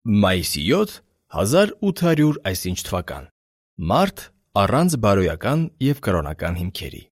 Մայիսի 7, 1800 այսինչ թվական, մարտ առանց բարոյական և կրոնական հիմքերի։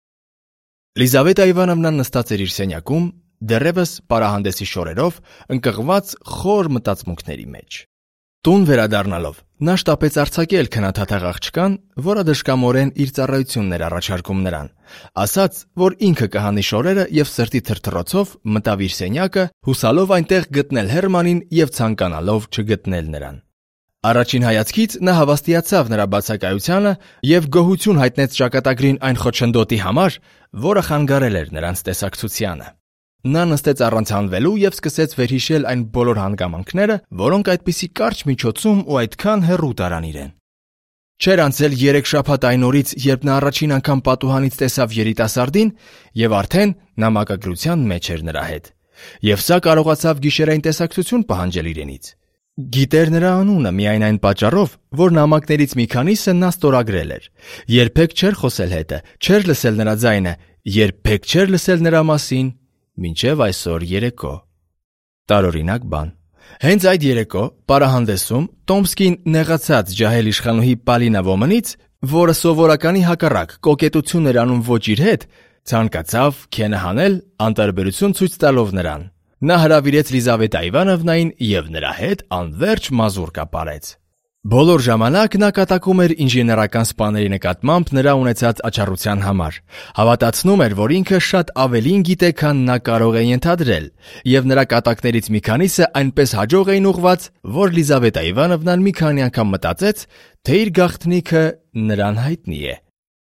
Լիզավետա Իվանովնան նստած էր իր սենյակում, դեռևս պարահանդեսի շորերով, ընկղված խոր մտածմունքների մեջ։ Տուն վերադառնալով, նա շտապեց արձակել քննադատաղ աղջկան, որը դժկամորեն իր ծառայությունն էր առաջարկում նրան, ասաց, որ ինքը կհանի շորերը և սրտի թրթռոցով մտավ իր սենյակը, հուսալով այնտեղ գտնել Հերմանին և ցանկանալով չգտնել նրան։ Առաջին հայացքից նա հավաստիացավ նրա բացակայությանը և գոհություն հայտնեց ճակատագրին այն խոչընդոտի համար, որը խանգարել էր նրանց տեսակցությանը։ Նա նստեց առանց հանվելու և սկսեց վերհիշել այն բոլոր հանգամանքները, որոնք այդպիսի կարճ միջոցում ու այդքան հեռու տարան իրեն։ Չէր անցել 3 շաբաթ այն օրից, երբ նա առաջին անգամ պատուհանից տեսավ երիտասարդին, և արդեն նա մակագրության մեջ էր նրա հետ։ Եվ սա կարողացավ գիշերային տեսակցություն պահանջել իրենից։ Գիտեր նրա անունը միայն այն պատճառով, որ նամակներից մի քանիսը նա ստորագրել էր։ Երբեք չէր խոսել հետը, չէր լսել նրա ձայնը, երբեք չէր լսել նրա մասին, մինչև այսօր երեկո։ Տարօրինակ բան։ Հենց այդ երեկո, պարահանդեսում, Տոմսկին նեղացած ջահել իշխանուհի Պալինա Ոմանից, որը սովորականի հակառակ կոկետություն էր անում ոչ իր հետ, ցանկացավ քենը հանել, անտարբերություն ցույց տալով նրան։ Նա հրավիրեց Լիզավետա Իվանովնային և նրա հետ անվերջ մազուրկա պարեց։ Բոլոր ժամանակ նա կատակում էր ինժեներական սպաների նկատմամբ նրա ունեցած աչառության համար, հավատացնում էր, որ ինքը շատ ավելին գիտե, քան նա կարող է ենթադրել, և նրա կատակներից մի քանիսը այնպես հաջող էին ուղղված, որ Լիզավետա Իվանովնան մի քանի անգամ մտածեց, թե իր գաղտնիքը նրան հայտնի է։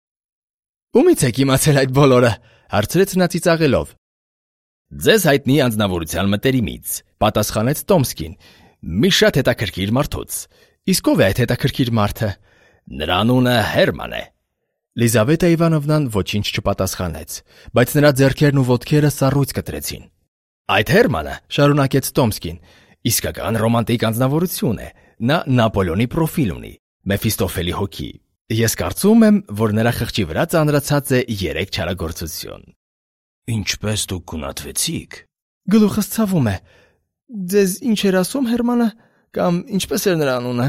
«Ումից եք իմացել այդ բոլորը», հարցրեց նա ծիծաղելով։ «Ձեզ հայտնի անձնավորության մտերիմից», պատասխանեց Տոմսկին, «մի շատ հետաքրքիր մարդուց»։ Իսկ ով է այդ հետաքրքիր մարդը։ Նրա անունը Հերման է։ Լիզավետա Իվանովնան ոչինչ չպատասխանեց, բայց նրա ձեռքերն ու ոտքերը սառույց կտրեցին։ Այդ Հերմանը, շարունակեց Տոմսկին, իսկական ռոմանտիկ անձնավորություն է։ Նա Նապոլեոնի պրոֆիլ ունի, Մեֆիստոֆելի հոգի։ Ես կարծում եմ, որ նրա խղճի վրա ծանրացած է 3 չարագործություն։ Ինչպես դուք գունատվեցիք։ Գլուխս ցավում է։ Ձեզ ինչ էր ասում Հերմանը, կամ ինչպես էր նրա անունը։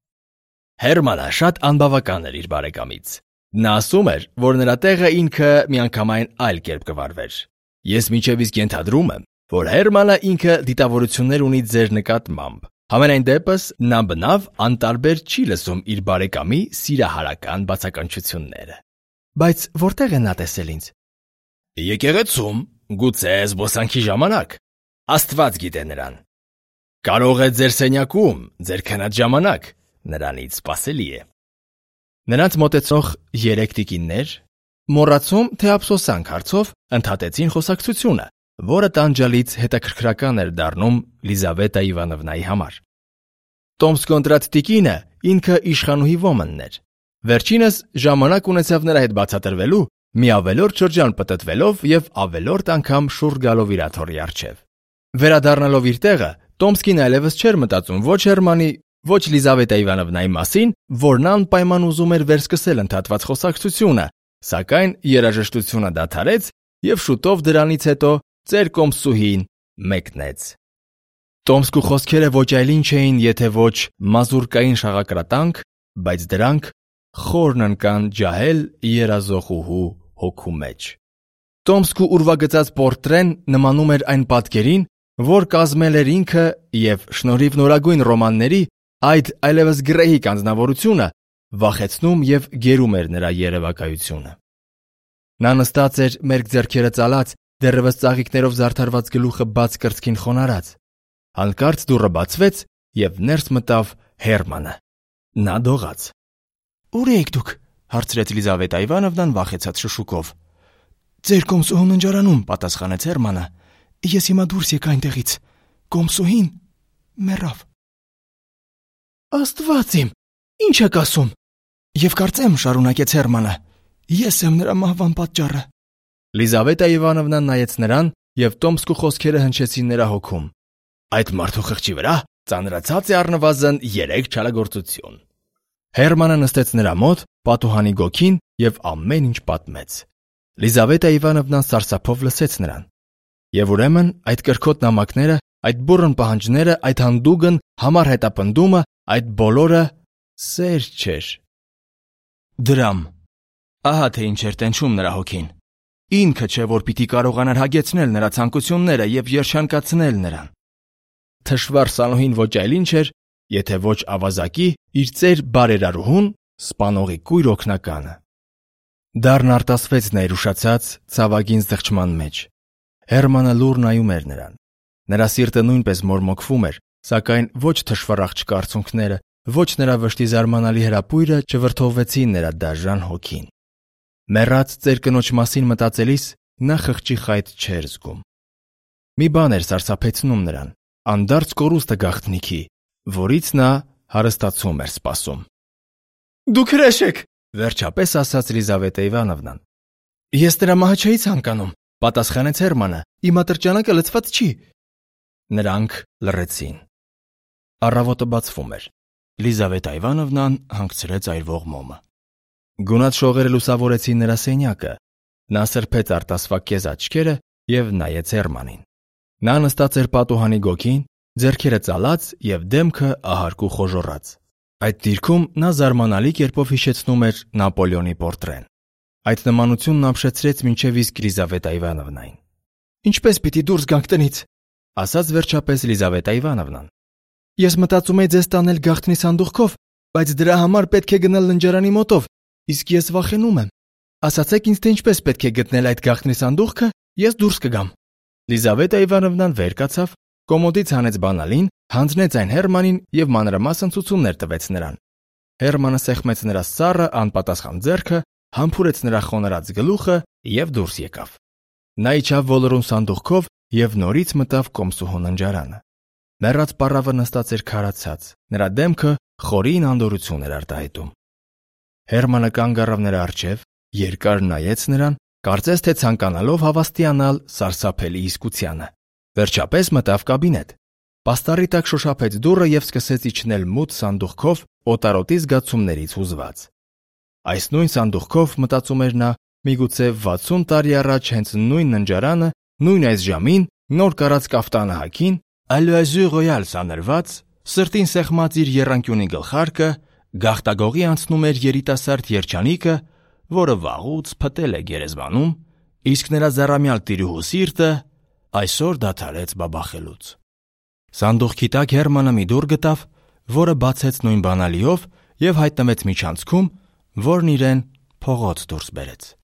Հերմանը շատ անբավական էր իր բարեկամից։ Նա ասում էր, որ նրա տեղը ինքը միանգամայն այլ կերպ կվարվեր։ Ես մինչև իսկ ենթադրում եմ, որ Հերմանը ինքը դիտավորություններ ունի ձեր նկատմամբ։ Համենայն դեպս նա բնավ անտարբեր չի լսում իր բարեկամի սիրահարական բացականչությունները։ Բայց որտեղ է նա տեսել ինձ։ Եկեղեցում, գուցե զբոսանքի ժամանակ։ Աստված գիտե նրան։ Կարող է ձեր սենյակում, ձեր քնած ժամանակ, նրանից սպասելի է։ Նրանց մոտեցող 3 տիկիններ, մոռացում թե ափսոսանք հարցով, ընդհատեցին խոսակցությունը, որը տանջալից հետաքրքրական էր դառնում Լիզավետա Իվանովնայի համար։ Տոմս կոնտրատ տիկինը ինքը իշխանուհի Ոմանն էր։ Վերջինս ժամանակ ունեցավ նրա հետ բացատրվելու, մի ավելորդ շրջան պտտվելով և ավելորդ անգամ շուռ գալով իր աթոռի առջև։ Վերադառնալով իր տեղը, Տոմսկին այլևս չէր մտածում ոչ Հերմանի, ոչ Լիզավետա Իվանովնայի մասին, որ նա անպայման ուզում էր վերսկսել ընդհատված խոսակցությունը, սակայն երաժշտությունը դադարեց և շուտով դրանից հետո ծեր կոմսուհին մեկնեց։ Տոմսկու խոսքերը ոչ այլ ինչ էին, եթե ոչ մազուրկային շաղակրատանք, բայց դրանք խորն ընկան ջահել երազողուհու հոգու մեջ։ Տոմսկու ուրվագծած պորտրեն նմանում էր այն պատկերին, որ կազմել էր ինքը և շնորհիվ նորագույն ռոմանների այդ այլևս գռեհիկ անձնավորությունը վախեցնում և գերում էր նրա երևակայությունը։ Նա նստած էր մերկ ձեռքերը ծալած, դեռևս ծաղիկներով զարդարված գլուխը բաց կրծքին խոնարհած։ Հանկարծ դուռը բացվեց և ներս մտավ Հերմանը։ Նա դողաց։ Ուր եք դուք, հարցրեց Լիզավետա Իվանովնան վախեցած շշուկով։ Ձեր կոմսուհուն ընջարանում, պատասխանեց Հերմանը։ Ես հիմա դուրս եկա այնտեղից։ Կոմսուհին մեռավ։ Աստված իմ, ինչ եք ասում։ Եվ կարծեմ, շարունակեց Հերմանը, ես եմ նրա մահվան պատճառը։ Լիզավետա Իվանովնան նայեց նրան, և Տոմսկու խոսքերը հնչեցին նրա հոգում։ Այդ մարդու խղճի վրա ծանրացած է առնվազն 3 չարագործություն։ Հերմանը նստեց նրա մոտ, պատուհանի գոգին և ամեն ինչ պատմեց։ Լիզավետա Իվանովնան սարսափով լսեց նրան։ Եվ ուրեմն այդ կրքոտ նամակները Այդ բուռն պահանջները, այդ հանդուգն, համառ հետապնդումը, այդ բոլորը սեր չէր։ Դրամ։ Ահա թե ինչ էր տենչում նրա հոգին։ Ինքը չէ, որ պիտի կարողանար հագեցնել նրա ցանկությունները եւ երջանկացնել նրան։ Թշվառ Սանոհին ոչ այլ ինչ էր, եթե ոչ ավազակի իր ծեր բարերարուհուն, սպանողի կույր օգնականը։ Դառն արտասվեց ներուշացած ցավագին զղջման մեջ։ Հերմանը լուռ նայում էր նրան։ Նրա սիրտը նույնպես մորմոքվում էր, սակայն ոչ թշվառ աղջկա արցունքները, ոչ նրա վշտի զարմանալի հրապույրը չվրդովվեցին նրա դաժան հոգին։ Մեռած ծեր կնոջ մասին մտածելիս նա խղճի խայտ չէր զգում։ Մի բան էր սարսափեցնում նրան, անդարձ կորուստը գաղտնիքի, որից նա հարստացում էր սպասում։ Դուք հրեշ եք, վերջապես ասաց Լիզավետա Իվանովնան։ Ես նրա մահը չէի ցանկանում, պատասխանեց Հերմանը, իմ ատրճանակը լցված չի։ Նրանք լռեցին։ Առավոտը բացվում էր։ Լիզավետա Իվանովնան հանգցրեց այրվող մոմը։ Գունատ շողերը լուսավորեցին նրա սենյակը։ Նա սրբեց արտասվակ կեզ աչքերը և նայեց Հերմանին։ Նա նստած էր պատուհանի գոգին, ձեռքերը ծալած և դեմքը ահարկ ու խոժոռած։ Այդ դիրքում նա զարմանալի կերպով հիշեցնում էր Նապոլեոնի պորտրեն։ Այդ նմանությունն ապշեցրեց մինչև իսկ Լիզավետա Իվանովնային։ Ինչպես պիտի դուրս գանք տնից, ասաց վերջապես Լիզավետա Իվանովնան։ Ես մտածում էի ձեզ տանել գաղտնի սանդուղքով, բայց դրա համար պետք է գնալ լնջարանի մոտով, իսկ ես վախենում եմ։ Ասացեք ինձ, թե ինչպես պետք է գտնել այդ գաղտնի սանդուղքը, ես դուրս կգամ։ Լիզավետա Իվանովնան վեր կացավ, կոմոդից հանեց բանալին, հանձնեց այն Հերմանին և մանրամասն ցուցումներ տվեց նրան։ Հերմանը սեղմեց նրա սառը անպատասխան ձեռքը, համբուրեց նրա խոնարհած գլուխը և դուրս եկավ։ Նա իջավ ոլորուն սանդուղքով և նորից մտավ կոմսուհու ննջարանը։ Մեռած պառավը նստած էր քարացած, նրա դեմքը խորին անդորրություն էր արտահայտում։ Հերմանը կանգ առավ նրա առջև, երկար նայեց նրան, կարծես թե ցանկանալով հավաստիանալ սարսափելի իսկությանը։ Վերջապես մտավ կաբինետ։ Պաստառի տակ շոշափեց դուռը և սկսեց իջնել մութ սանդուղքով, օտարոտի զգացումներից հուզված։ Այս նույն սանդուղքով, մտածում էր նա, միգուցե 60 տարի առաջ հենց նույն ննջարանը, նույն այս ժամին, նոր կարած կաֆտանը հագին, Ալյուազյուր ռոյալ սանրված, սրտին սեղմած իր եռանկյունի գլխարկը, գաղտագողի անցնում էր երիտասարդ երջանիկը, որը վաղուց փտել է գերեզմանում, իսկ նրա զառամյալ տիրուհու սիրտը այսօր դադարեց բաբախելուց։ Սանդուղքի տակ Հերմանը մի դուռ գտավ, որը բացեց նույն բանալիով և հայտնվեց միջանցքում, որն իրեն փողոց դուրս բերեց։